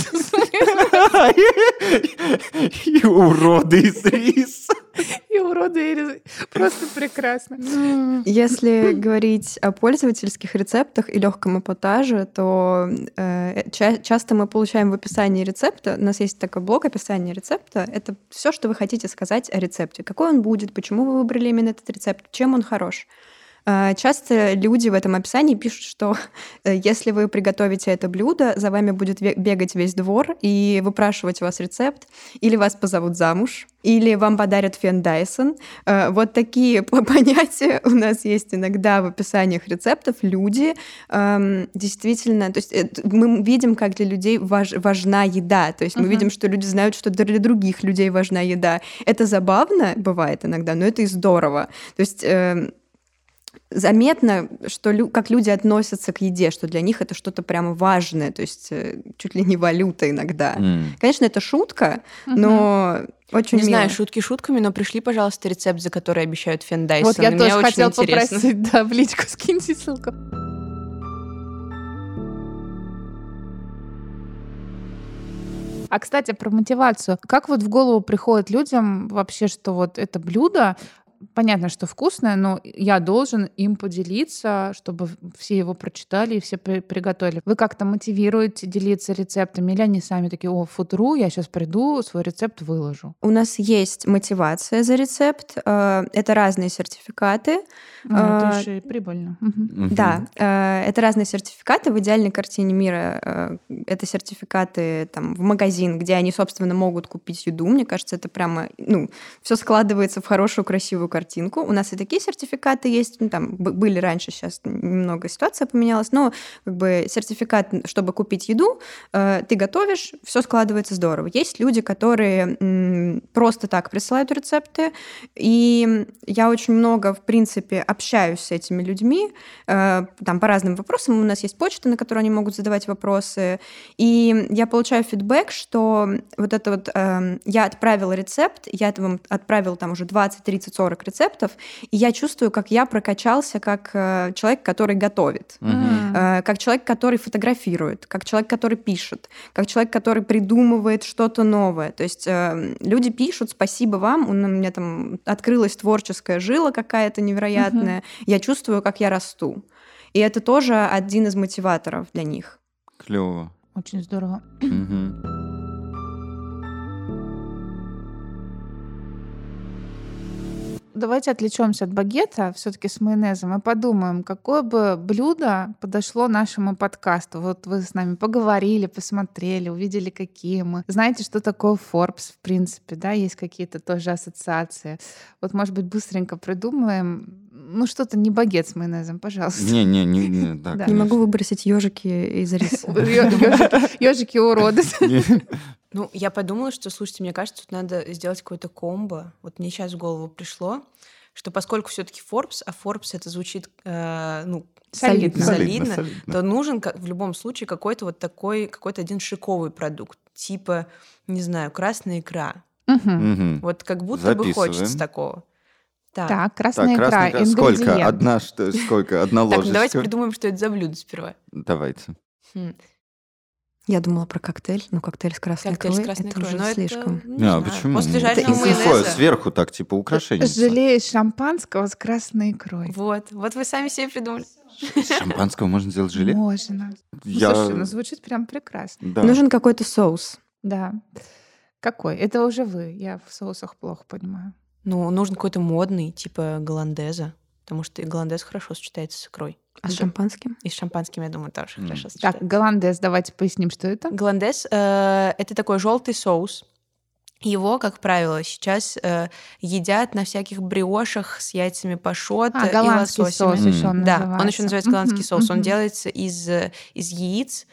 [SPEAKER 3] И уроды из риса.
[SPEAKER 1] И уроды из риса. Просто прекрасно.
[SPEAKER 4] Если говорить о пользовательских рецептах и легком эпатаже, то часто мы получаем в описании рецепта, у нас есть такой блок описания рецепта, это все, что вы хотите сказать о рецепте. Какой он будет, почему вы выбрали именно этот рецепт, чем он хорош. Часто люди в этом описании пишут, что если вы приготовите это блюдо, за вами будет бегать весь двор и выпрашивать у вас рецепт, или вас позовут замуж, или вам подарят фен Dyson. Вот такие понятия у нас есть иногда в описаниях рецептов. Люди действительно... То есть мы видим, как для людей важна еда. То есть мы видим, что люди знают, что для других людей важна еда. Это забавно бывает иногда, но это и здорово. То есть... заметно, что как люди относятся к еде, что для них это что-то прямо важное, то есть чуть ли не валюта иногда. Конечно, это шутка, но очень
[SPEAKER 2] Не
[SPEAKER 4] мило.
[SPEAKER 2] знаю, шутки шутками, но пришли, пожалуйста, рецепт, за который обещают фен Dyson.
[SPEAKER 1] Вот я
[SPEAKER 2] Мне
[SPEAKER 1] тоже
[SPEAKER 2] очень
[SPEAKER 1] хотела
[SPEAKER 2] интересно.
[SPEAKER 1] попросить, да, в личку скиньте ссылку. А, кстати, про мотивацию. Как вот в голову приходит людям вообще, что вот это блюдо, понятно, что вкусное, но я должен им поделиться, чтобы все его прочитали и все приготовили. Вы как-то мотивируете делиться рецептами, или они сами такие: о, футру, я сейчас приду, свой рецепт выложу?
[SPEAKER 4] У нас есть мотивация за рецепт. Это разные сертификаты.
[SPEAKER 1] Это еще и прибыльно.
[SPEAKER 4] Да, это разные сертификаты. В идеальной картине мира это сертификаты там, в магазин, где они, собственно, могут купить еду. Мне кажется, это прямо, все складывается в хорошую, красивую картинку. У нас и такие сертификаты есть. Там были раньше, сейчас немного ситуация поменялась, но как бы сертификат, чтобы купить еду, ты готовишь, все складывается здорово. Есть люди, которые просто так присылают рецепты, и я очень много, в принципе, общаюсь с этими людьми, там по разным вопросам. У нас есть почта, на которую они могут задавать вопросы, и я получаю фидбэк, что вот это вот я отправила рецепт, я вам отправила там уже 20, 30, 40 рецептов, и я чувствую, как я прокачался как человек, который готовит, как человек, который фотографирует, как человек, который пишет, как человек, который придумывает что-то новое. То есть люди пишут: спасибо вам, у меня там открылась творческая жила какая-то невероятная, я чувствую, как я расту. И это тоже один из мотиваторов для них.
[SPEAKER 3] Клево.
[SPEAKER 1] Очень здорово. Давайте отвлечемся от багета все-таки с майонезом и подумаем, какое бы блюдо подошло нашему подкасту. Вот вы с нами поговорили, посмотрели, увидели, какие мы. Знаете, что такое Forbes, в принципе, да? Есть какие-то тоже ассоциации. Вот, может быть, быстренько придумаем. Что-то не багет с майонезом, пожалуйста.
[SPEAKER 3] Не, да,
[SPEAKER 4] Не могу выбросить ежики из риса.
[SPEAKER 1] Ежики уроды.
[SPEAKER 2] Я подумала, что, слушайте, мне кажется, тут надо сделать какое-то комбо. Вот мне сейчас в голову пришло, что поскольку все-таки Forbes, а Forbes это звучит солидно, то нужен в любом случае какой-то вот такой, какой-то один шиковый продукт, типа, не знаю, красная икра. Вот как будто бы хочется такого.
[SPEAKER 1] Так, красная икра, ингредиент.
[SPEAKER 3] Сколько? Одна ложечка?
[SPEAKER 2] Так, давайте придумаем, что это за блюдо сперва.
[SPEAKER 3] Давайте.
[SPEAKER 4] Я думала про коктейль, но коктейль с красной икрой это уже слишком.
[SPEAKER 3] Почему?
[SPEAKER 2] После жареного
[SPEAKER 3] майонеза.
[SPEAKER 2] майонеза.
[SPEAKER 3] Сверху так, типа украшение.
[SPEAKER 1] Желе из шампанского с красной икрой.
[SPEAKER 2] Вот вы сами себе придумали.
[SPEAKER 3] Из шампанского можно сделать желе?
[SPEAKER 1] Можно. Слушай, звучит прям прекрасно.
[SPEAKER 3] Да.
[SPEAKER 4] Нужен какой-то соус.
[SPEAKER 1] Да. Какой? Это уже вы. Я в соусах плохо понимаю.
[SPEAKER 2] Нужен какой-то модный, типа голландеза, потому что и голландез хорошо сочетается с икрой.
[SPEAKER 4] А с шампанским?
[SPEAKER 2] И с шампанским, я думаю, тоже хорошо сочетается.
[SPEAKER 1] Так, голландез, давайте поясним, что это.
[SPEAKER 2] Голландез это такой желтый соус. Его, как правило, сейчас едят на всяких бриошах с яйцами пашот и
[SPEAKER 1] голландский
[SPEAKER 2] лососями.
[SPEAKER 1] соус еще он
[SPEAKER 2] Да,
[SPEAKER 1] называется.
[SPEAKER 2] он еще называется голландский соус. Он делается из яиц.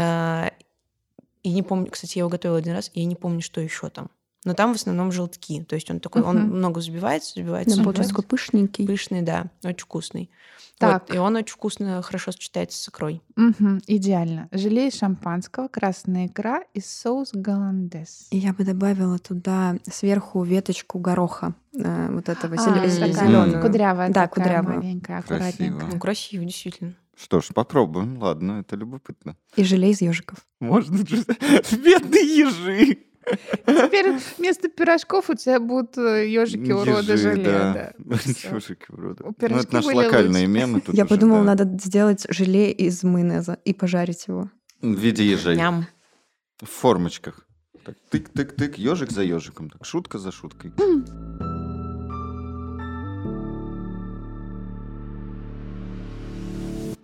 [SPEAKER 2] И не помню, кстати, я его готовила один раз, и я не помню, что еще там. Но там в основном желтки. То есть он такой, он много взбивается.
[SPEAKER 4] Да, получается такой пышненький.
[SPEAKER 2] Пышный, да, очень вкусный.
[SPEAKER 1] Так.
[SPEAKER 2] Вот, и он очень вкусно, хорошо сочетается с икрой.
[SPEAKER 1] Идеально. Желе из шампанского, красная икра и соус голландез.
[SPEAKER 4] И я бы добавила туда сверху веточку гороха. Вот этого
[SPEAKER 1] Такая
[SPEAKER 4] зеленую.
[SPEAKER 1] кудрявая.
[SPEAKER 4] Да,
[SPEAKER 1] такая
[SPEAKER 4] кудрявая.
[SPEAKER 1] маленькая, аккуратненькая.
[SPEAKER 2] Красиво, действительно.
[SPEAKER 3] Что ж, попробуем. Ладно, это любопытно.
[SPEAKER 4] И желе из ежиков.
[SPEAKER 3] Можно же. Бедные ежи.
[SPEAKER 1] Теперь вместо пирожков у тебя будут ежики уроды желе.
[SPEAKER 3] Да. Ежики уроды.
[SPEAKER 1] Пирожки
[SPEAKER 3] Это наши
[SPEAKER 1] были
[SPEAKER 3] локальные
[SPEAKER 1] лучше.
[SPEAKER 3] мемы.
[SPEAKER 4] Я подумала, надо сделать желе из майонеза и пожарить его.
[SPEAKER 3] В виде ежей.
[SPEAKER 2] Ням.
[SPEAKER 3] В формочках. Так, тык-тык-тык, ежик за ежиком. Так, шутка за шуткой.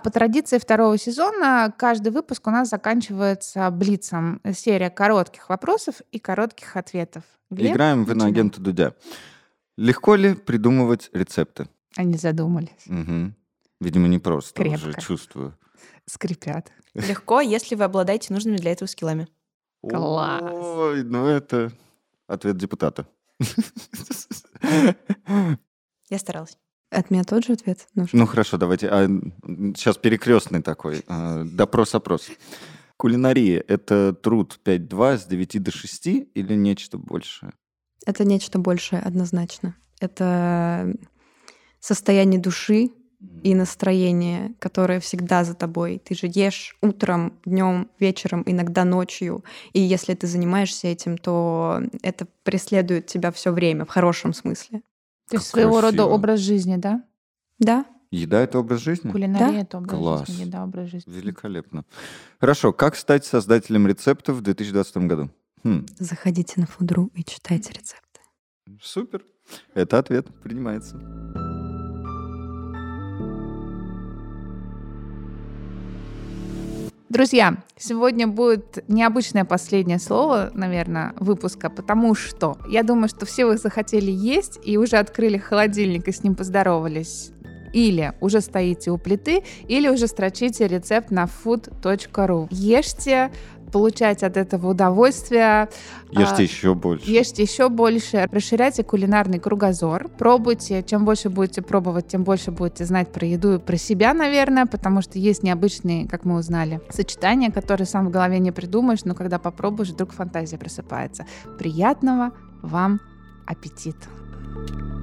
[SPEAKER 1] по традиции второго сезона каждый выпуск у нас заканчивается блицом. Серия коротких вопросов и коротких ответов. Глеб,
[SPEAKER 3] Играем в
[SPEAKER 1] начинай.
[SPEAKER 3] иноагента Дудя. Легко ли придумывать рецепты?
[SPEAKER 1] Они задумались.
[SPEAKER 3] Угу. Видимо, не просто,
[SPEAKER 1] Крепко.
[SPEAKER 3] уже чувствую.
[SPEAKER 1] Скрипят.
[SPEAKER 2] Легко, если вы обладаете нужными для этого скиллами.
[SPEAKER 1] Класс.
[SPEAKER 3] Ой, ну это ответ депутата.
[SPEAKER 2] Я старалась.
[SPEAKER 4] От меня тот же ответ нужен.
[SPEAKER 3] Ну хорошо, давайте. Сейчас перекрестный такой. Допрос-опрос. Кулинария — это труд 5-2 с 9 до 6 или нечто большее?
[SPEAKER 4] Это нечто большее, однозначно. Это состояние души и настроение, которое всегда за тобой. Ты же ешь утром, днем, вечером, иногда ночью. И если ты занимаешься этим, то это преследует тебя все время, в хорошем смысле.
[SPEAKER 1] То есть
[SPEAKER 3] Как
[SPEAKER 1] своего рода
[SPEAKER 3] красиво.
[SPEAKER 1] образ жизни, да?
[SPEAKER 4] Да.
[SPEAKER 3] Еда — это образ жизни?
[SPEAKER 1] Кулинария
[SPEAKER 4] Да.
[SPEAKER 1] — это образ
[SPEAKER 3] Класс.
[SPEAKER 1] жизни, еда — образ жизни.
[SPEAKER 3] Великолепно. Хорошо, как стать создателем рецептов в 2020 году?
[SPEAKER 4] Заходите на Food.ru и читайте рецепты.
[SPEAKER 3] Супер. Это ответ. Принимается.
[SPEAKER 1] Друзья, сегодня будет необычное последнее слово, наверное, выпуска, потому что я думаю, что все вы захотели есть и уже открыли холодильник и с ним поздоровались. Или уже стоите у плиты, или уже строчите рецепт на food.ru. Ешьте, получайте от этого удовольствие.
[SPEAKER 3] Ешьте еще больше.
[SPEAKER 1] Ешьте еще больше, расширяйте кулинарный кругозор, пробуйте. Чем больше будете пробовать, тем больше будете знать про еду и про себя, наверное, потому что есть необычные, как мы узнали, сочетания, которые сам в голове не придумаешь, но когда попробуешь, вдруг фантазия просыпается. Приятного вам аппетита!